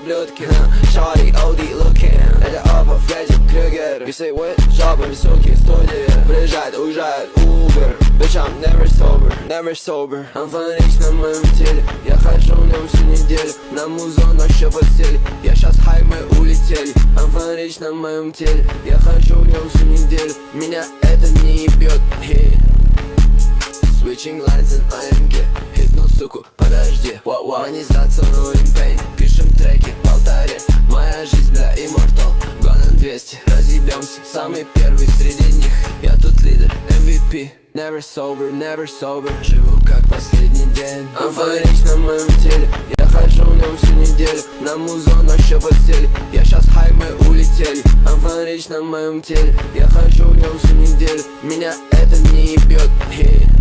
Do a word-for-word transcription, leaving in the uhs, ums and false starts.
ублюдки. Shawty, о ди looking. Это опа, Фредди Крюгер. You say what? Жопа, высокие студии. Приезжает, уезжает Uber. Bitch, I'm never sober, never sober. Фонарик на моем теле. Я хожу в нем всю неделю. На музон вообще подсели. Я щас хай, мы улетели. Фонарик на моем теле. Я хожу в нем всю неделю. Меня это не ебет. Hey. Switching lines in эй эм джи. Хитнул, суку, подожди. Wow-wow. Мы не сдаться, рулим пейн. Пишем треки в полторе. Моя жизнь, бля, immortal. Гонен двести, разъебемся. Самый первый среди них. Я тут лидер, эм ви пи. Never sober, never sober. Живу как последний день. Фонарик на моем теле. Я хожу в нем всю неделю. На музон вообще подсели. Я щас хай, мы улетели. Фонарик на моем теле. Я хожу в нем всю неделю. Меня это не ебет. Hey.